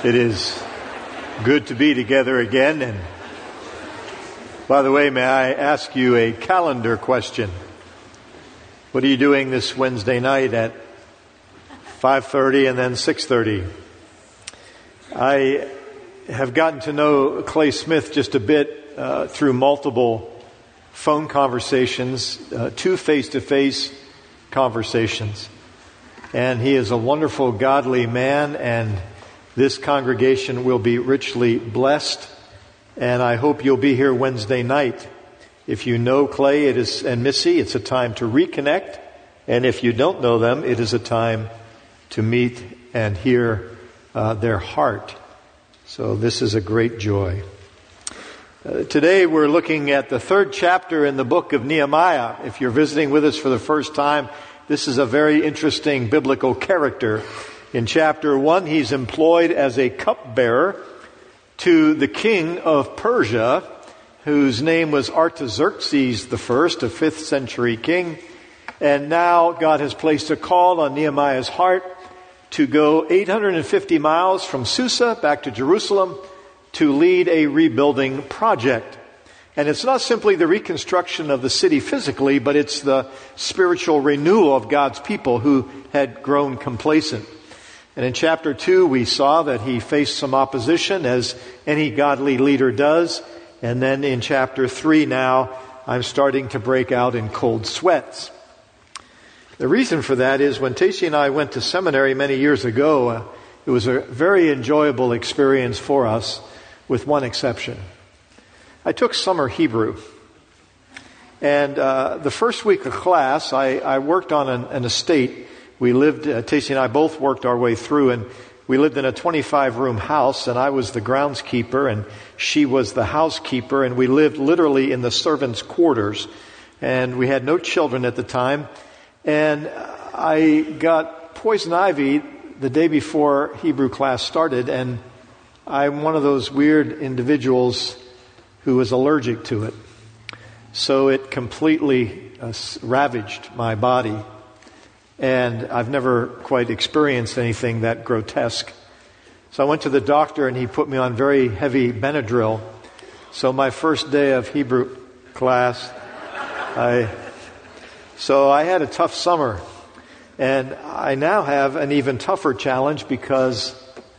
It is good to be together again. And by the way, may I ask you a calendar question? What are you doing this Wednesday night at 5:30 and then 6:30? I have gotten to know Clay Smith just a bit through multiple phone conversations, 2 face-to-face conversations. And he is a wonderful, godly man, and this congregation will be richly blessed. And I hope you'll be here Wednesday night. If you know Clay and Missy, it's a time to reconnect. And if you don't know them, it is a time to meet and hear their heart. So this is a great joy. Today we're looking at the 3rd chapter in the book of Nehemiah. If you're visiting with us for the first time, this is a very interesting biblical character. In chapter 1, he's employed as a cupbearer to the king of Persia, whose name was Artaxerxes I, a 5th century king. And now God has placed a call on Nehemiah's heart to go 850 miles from Susa back to Jerusalem to lead a rebuilding project. And it's not simply the reconstruction of the city physically, but it's the spiritual renewal of God's people who had grown complacent. And in chapter 2, we saw that he faced some opposition, as any godly leader does. And then in chapter 3 now, I'm starting to break out in cold sweats. The reason for that is when Tacey and I went to seminary many years ago, it was a very enjoyable experience for us, with one exception. I took summer Hebrew. And the first week of class, I worked on an estate. We lived, Tacey and I both worked our way through, and we lived in a 25-room house, and I was the groundskeeper, and she was the housekeeper, and we lived literally in the servants' quarters. And we had no children at the time. And I got poison ivy the day before Hebrew class started, and I'm one of those weird individuals who was allergic to it. So it completely ravaged my body. And I've never quite experienced anything that grotesque. So I went to the doctor and he put me on very heavy Benadryl. So my first day of Hebrew class, I had a tough summer. And I now have an even tougher challenge because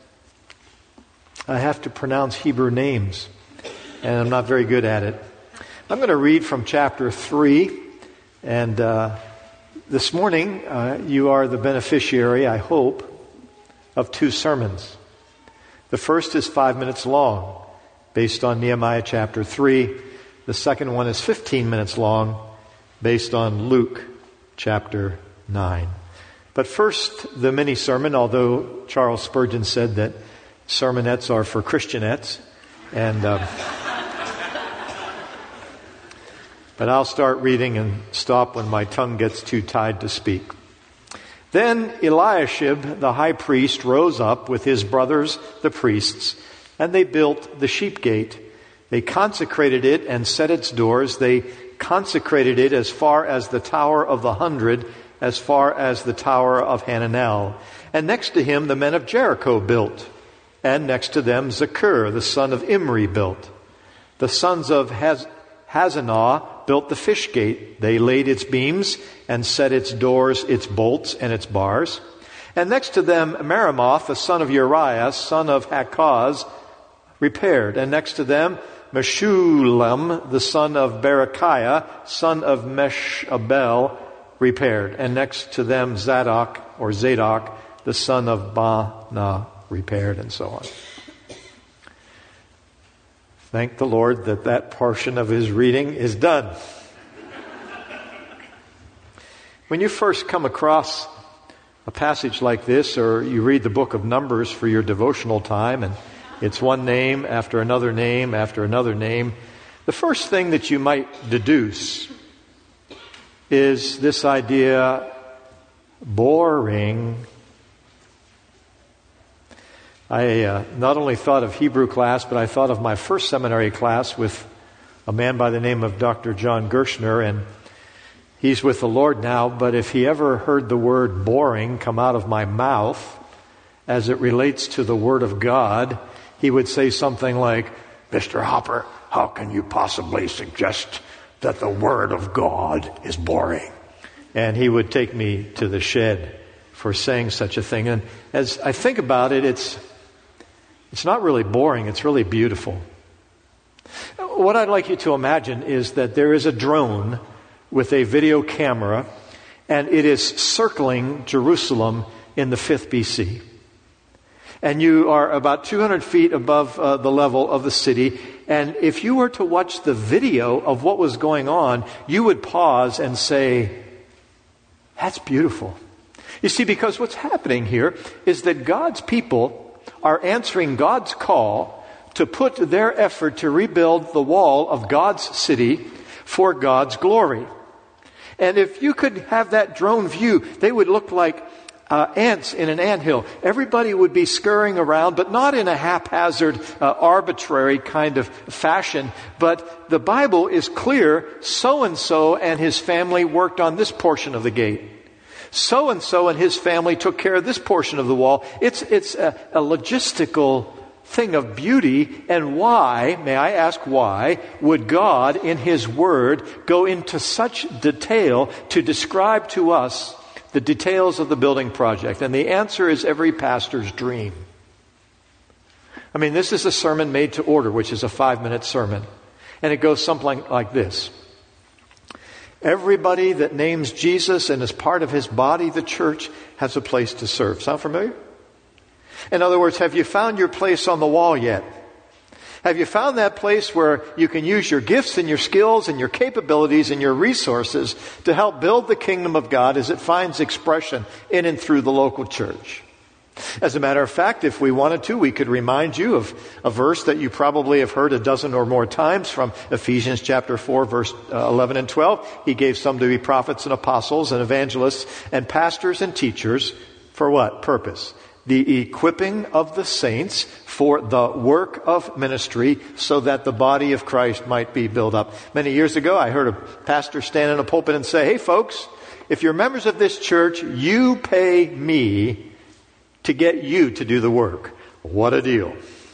I have to pronounce Hebrew names. And I'm not very good at it. I'm going to read from chapter 3. And this morning, you are the beneficiary, I hope, of 2 sermons. The first is 5 minutes long, based on Nehemiah chapter 3. The second one is 15 minutes long, based on Luke chapter 9. But first, the mini sermon, although Charles Spurgeon said that sermonettes are for Christianettes. And but I'll start reading and stop when my tongue gets too tied to speak. Then Eliashib, the high priest, rose up with his brothers, the priests, and they built the sheep gate. They consecrated it and set its doors. They consecrated it as far as the Tower of the 100, as far as the Tower of Hananel. And next to him the men of Jericho built. And next to them Zakur, the son of Imri, built. The sons of Hazanah built the fish gate. They laid its beams and set its doors, its bolts, and its bars. And next to them Meremoth, the son of Uriah, son of Hakaz, repaired. And next to them Meshullam, the son of Berechiah, son of Meshabel, repaired. And next to them Zadok, the son of Baana, repaired, and so on. Thank the Lord that portion of his reading is done. When you first come across a passage like this, or you read the book of Numbers for your devotional time, and it's one name after another name after another name, the first thing that you might deduce is this idea, boring. I not only thought of Hebrew class, but I thought of my first seminary class with a man by the name of Dr. John Gershner, and he's with the Lord now, but if he ever heard the word boring come out of my mouth, as it relates to the Word of God, he would say something like, "Mr. Hopper, how can you possibly suggest that the Word of God is boring?" And he would take me to the shed for saying such a thing. And as I think about it, it's not really boring, it's really beautiful. What I'd like you to imagine is that there is a drone with a video camera, and it is circling Jerusalem in the 5th BC. And you are about 200 feet above the level of the city. And if you were to watch the video of what was going on, you would pause and say, "That's beautiful." You see, because what's happening here is that God's people are answering God's call to put their effort to rebuild the wall of God's city for God's glory. And if you could have that drone view, they would look like ants in an anthill. Everybody would be scurrying around, but not in a haphazard, arbitrary kind of fashion. But the Bible is clear, so-and-so and his family worked on this portion of the gate. So-and-so and his family took care of this portion of the wall. It's a logistical thing of beauty. And why, may I ask why, would God in His Word go into such detail to describe to us the details of the building project? And the answer is every pastor's dream. I mean, this is a sermon made to order, which is a 5-minute sermon. And it goes something like this. Everybody that names Jesus and is part of His body, the church, has a place to serve. Sound familiar? In other words, have you found your place on the wall yet? Have you found that place where you can use your gifts and your skills and your capabilities and your resources to help build the kingdom of God as it finds expression in and through the local church? As a matter of fact, if we wanted to, we could remind you of a verse that you probably have heard a dozen or more times from Ephesians chapter 4, verse 11 and 12. He gave some to be prophets and apostles and evangelists and pastors and teachers. For what purpose? The equipping of the saints for the work of ministry so that the body of Christ might be built up. Many years ago, I heard a pastor stand in a pulpit and say, "Hey folks, if you're members of this church, you pay me to get you to do the work." What a deal.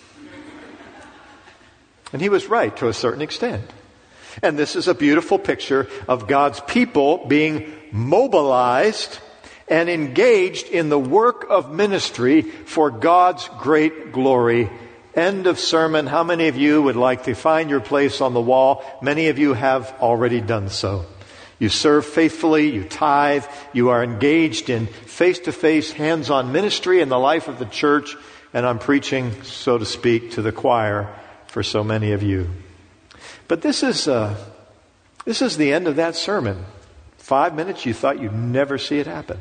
And he was right to a certain extent. And this is a beautiful picture of God's people being mobilized and engaged in the work of ministry for God's great glory. End of sermon. How many of you would like to find your place on the wall? Many of you have already done so. You serve faithfully, you tithe, you are engaged in face-to-face, hands-on ministry in the life of the church, and I'm preaching, so to speak, to the choir for so many of you. But this is the end of that sermon. 5 minutes, you thought you'd never see it happen.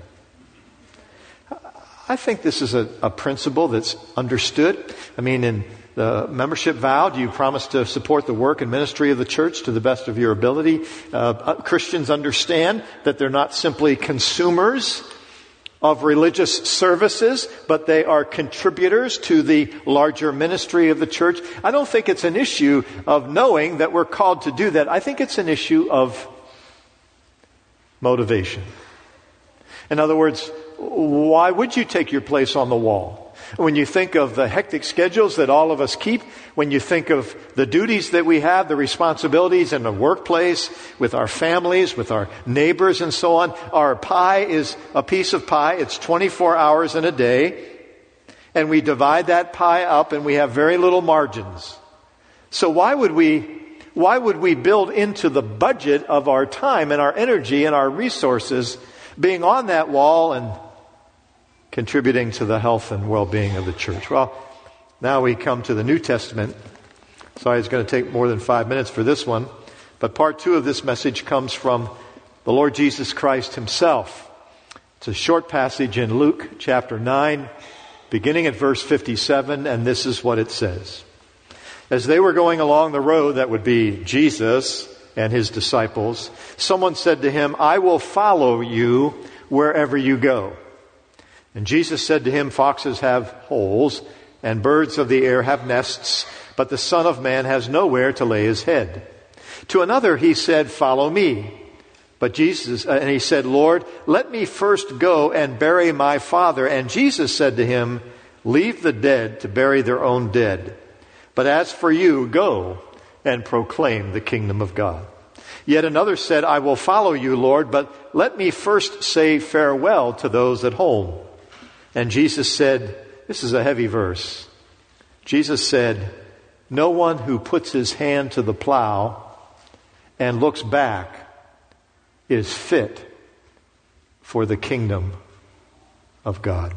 I think this is a principle that's understood. I mean, in the membership vow, do you promise to support the work and ministry of the church to the best of your ability? Christians understand that they're not simply consumers of religious services, but they are contributors to the larger ministry of the church. I don't think it's an issue of knowing that we're called to do that. I think it's an issue of motivation. In other words, why would you take your place on the wall? When you think of the hectic schedules that all of us keep, when you think of the duties that we have, the responsibilities in the workplace, with our families, with our neighbors and so on, our pie is a piece of pie. It's 24 hours in a day. And we divide that pie up and we have very little margins. So why would we build into the budget of our time and our energy and our resources being on that wall and contributing to the health and well-being of the church? Well, now we come to the New Testament. Sorry, it's going to take more than 5 minutes for this one. But part 2 of this message comes from the Lord Jesus Christ Himself. It's a short passage in Luke chapter 9, beginning at verse 57, and this is what it says. As they were going along the road, that would be Jesus and His disciples, someone said to Him, "I will follow you wherever you go." And Jesus said to him, "Foxes have holes, and birds of the air have nests, but the Son of Man has nowhere to lay His head." To another He said, "Follow me." But and he said, "Lord, let me first go and bury my father." And Jesus said to him, leave the dead to bury their own dead. But as for you, go and proclaim the kingdom of God." Yet another said, "I will follow you, Lord, but let me first say farewell to those at home." And Jesus said, this is a heavy verse. Jesus said, "No one who puts his hand to the plow and looks back is fit for the kingdom of God."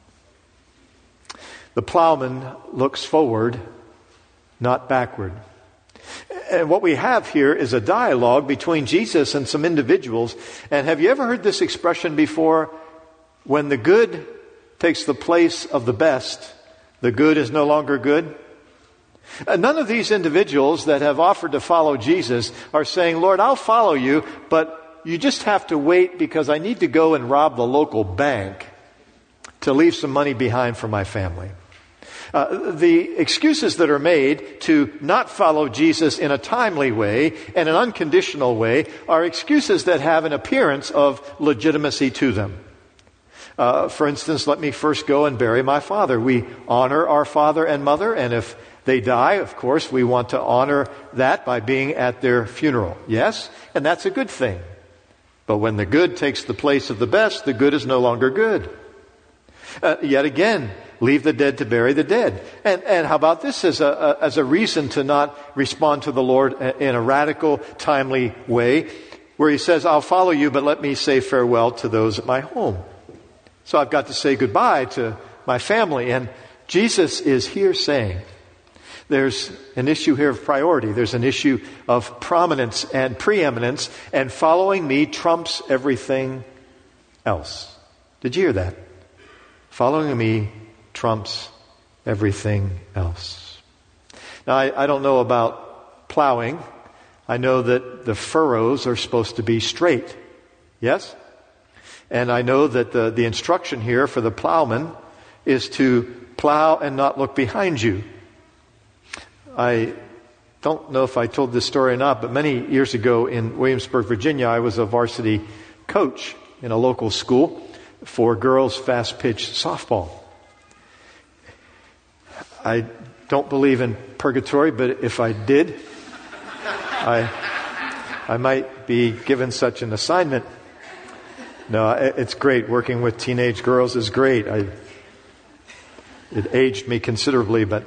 The plowman looks forward, not backward. And what we have here is a dialogue between Jesus and some individuals. And have you ever heard this expression before? When the good takes the place of the best, the good is no longer good. None of these individuals that have offered to follow Jesus are saying, "Lord, I'll follow you, but you just have to wait because I need to go and rob the local bank to leave some money behind for my family." The excuses that are made to not follow Jesus in a timely way and an unconditional way are excuses that have an appearance of legitimacy to them. For instance, let me first go and bury my father. We honor our father and mother, and if they die, of course, we want to honor that by being at their funeral. Yes, and that's a good thing. But when the good takes the place of the best, the good is no longer good. Yet again, leave the dead to bury the dead. And how about this as a reason to not respond to the Lord in a radical, timely way, where he says, "I'll follow you, but let me say farewell to those at my home." So I've got to say goodbye to my family. And Jesus is here saying, there's an issue here of priority. There's an issue of prominence and preeminence, and following me trumps everything else. Did you hear that? Following me trumps everything else. Now, I don't know about plowing. I know that the furrows are supposed to be straight. Yes? And I know that the instruction here for the plowman is to plow and not look behind you. I don't know if I told this story or not, but many years ago in Williamsburg, Virginia, I was a varsity coach in a local school for girls fast-pitch softball. I don't believe in purgatory, but if I did, I might be given such an assignment. No, it's great. Working with teenage girls is great. It aged me considerably, but...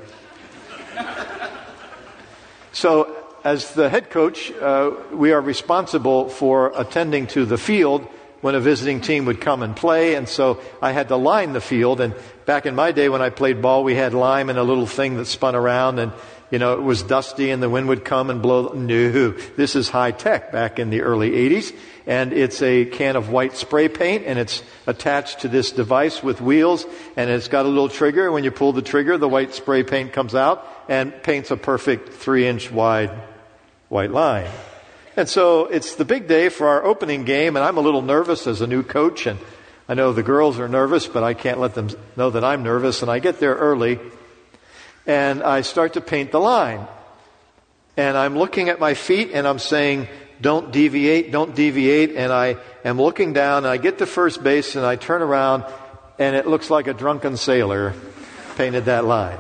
So, as the head coach, we are responsible for attending to the field when a visiting team would come and play, and so I had to line the field. And back in my day when I played ball, we had lime in a little thing that spun around, and it was dusty and the wind would come and blow. No, this is high tech back in the early 80s, and it's a can of white spray paint, and it's attached to this device with wheels, and it's got a little trigger. When you pull the trigger, the white spray paint comes out and paints a perfect 3-inch wide white line. And so it's the big day for our opening game, and I'm a little nervous as a new coach, and I know the girls are nervous, but I can't let them know that I'm nervous, and I get there early, and I start to paint the line. And I'm looking at my feet, and I'm saying, don't deviate, and I am looking down, and I get to first base, and I turn around, and it looks like a drunken sailor painted that line.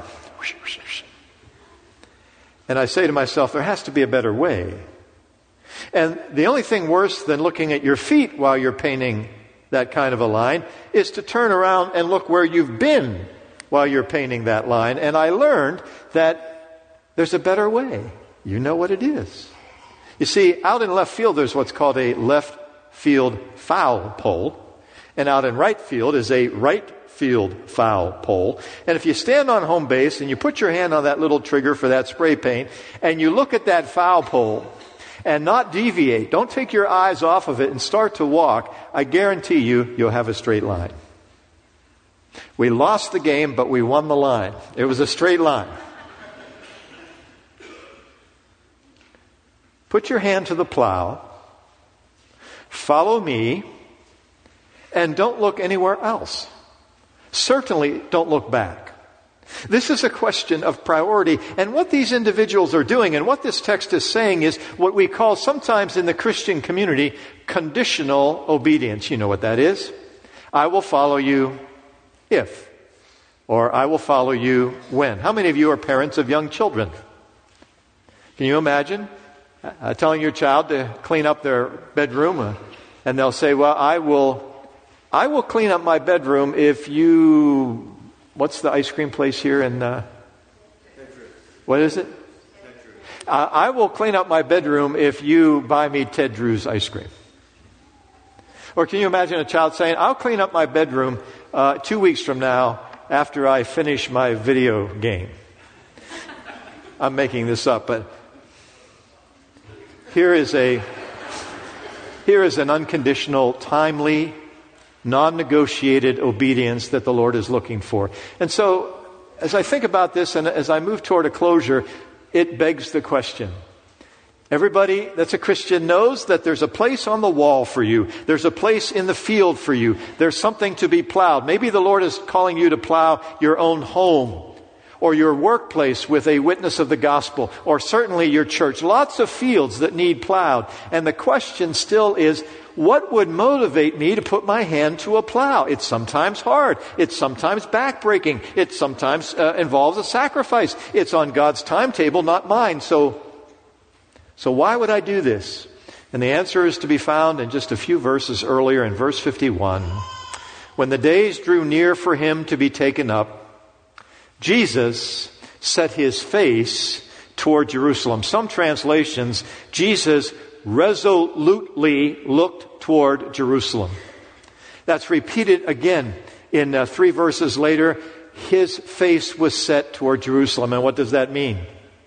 And I say to myself, there has to be a better way. And the only thing worse than looking at your feet while you're painting that kind of a line is to turn around and look where you've been while you're painting that line. And I learned that there's a better way. You know what it is. You see, out in left field, there's what's called a left field foul pole. And out in right field is a right field foul pole. And if you stand on home base and you put your hand on that little trigger for that spray paint and you look at that foul pole and not deviate, don't take your eyes off of it and start to walk, I guarantee you'll have a straight line. We lost the game, but we won the line. It was a straight line. Put your hand to the plow, follow me, and don't look anywhere else. Certainly don't look back. This is a question of priority. And what these individuals are doing and what this text is saying is what we call sometimes in the Christian community conditional obedience. You know what that is? I will follow you if. Or I will follow you when? How many of you are parents of young children? Can you imagine telling your child to clean up their bedroom and they'll say, well, I will clean up my bedroom if you, what's the ice cream place here in, what is it? I will clean up my bedroom if you buy me Ted Drew's ice cream. Or can you imagine a child saying, I'll clean up my bedroom 2 weeks from now after I finish my video game? I'm making this up, but here is an unconditional, timely, non-negotiated obedience that the Lord is looking for. And so, as I think about this and as I move toward a closure, it begs the question. Everybody that's a Christian knows that there's a place on the wall for you. There's a place in the field for you. There's something to be plowed. Maybe the Lord is calling you to plow your own home or your workplace with a witness of the gospel, or certainly your church. Lots of fields that need plowed. And the question still is, what would motivate me to put my hand to a plow? It's sometimes hard. It's sometimes backbreaking. It sometimes involves a sacrifice. It's on God's timetable, not mine. So why would I do this? And the answer is to be found in just a few verses earlier in verse 51. When the days drew near for him to be taken up, Jesus set his face toward Jerusalem. Some translations, Jesus resolutely looked toward Jerusalem. That's repeated again in 3 verses later. His face was set toward Jerusalem. And what does that mean?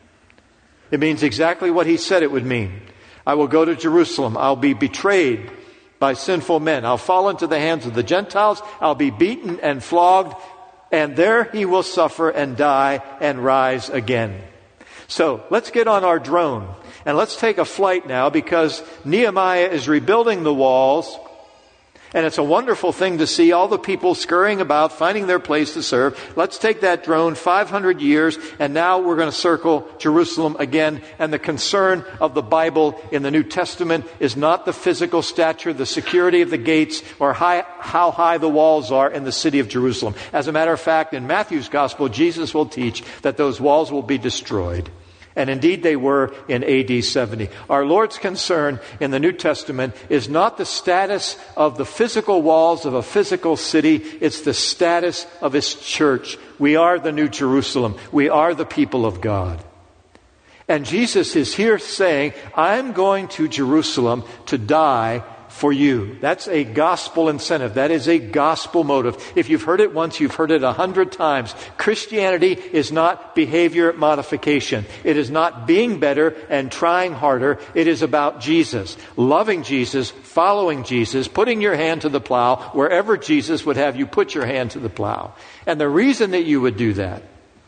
It means exactly what he said it would mean. I will go to Jerusalem. I'll be betrayed by sinful men. I'll fall into the hands of the Gentiles. I'll be beaten and flogged. And there he will suffer and die and rise again. So let's get on our drone and let's take a flight now, because Nehemiah is rebuilding the walls. And it's a wonderful thing to see all the people scurrying about, finding their place to serve. Let's take that drone 500 years, and now we're going to circle Jerusalem again. And the concern of the Bible in the New Testament is not the physical stature, the security of the gates, or how high the walls are in the city of Jerusalem. As a matter of fact, in Matthew's Gospel, Jesus will teach that those walls will be destroyed. And indeed they were in AD 70. Our Lord's concern in the New Testament is not the status of the physical walls of a physical city. It's the status of His church. We are the New Jerusalem. We are the people of God. And Jesus is here saying, I'm going to Jerusalem to die for you. That's a gospel incentive. That is a gospel motive. If you've heard it once, you've heard it 100 times. Christianity is not behavior modification. It is not being better and trying harder. It is about Jesus. Loving Jesus, following Jesus, putting your hand to the plow wherever Jesus would have you put your hand to the plow. And the reason that you would do that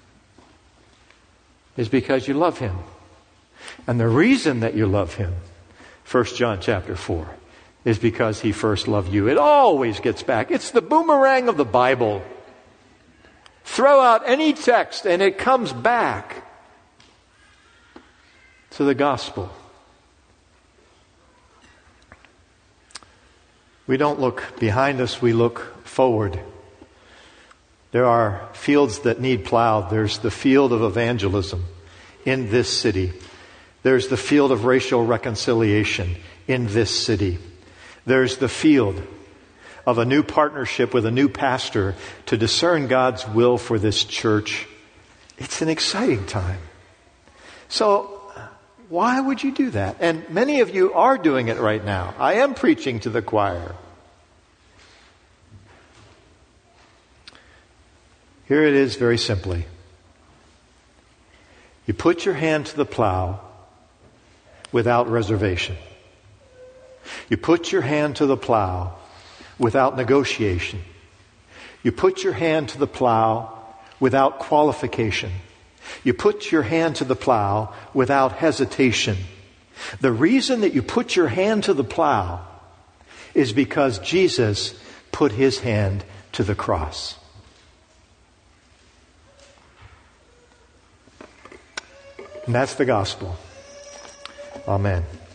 is because you love Him. And the reason that you love Him, 1 John chapter 4, is because He first loved you. It always gets back. It's the boomerang of the Bible. Throw out any text and it comes back to the gospel. We don't look behind us, we look forward. There are fields that need plowed. There's the field of evangelism in this city. There's the field of racial reconciliation in this city. There's the field of a new partnership with a new pastor to discern God's will for this church. It's an exciting time. So, why would you do that? And many of you are doing it right now. I am preaching to the choir. Here it is very simply. You put your hand to the plow without reservation. You put your hand to the plow without negotiation. You put your hand to the plow without qualification. You put your hand to the plow without hesitation. The reason that you put your hand to the plow is because Jesus put His hand to the cross. And that's the gospel. Amen.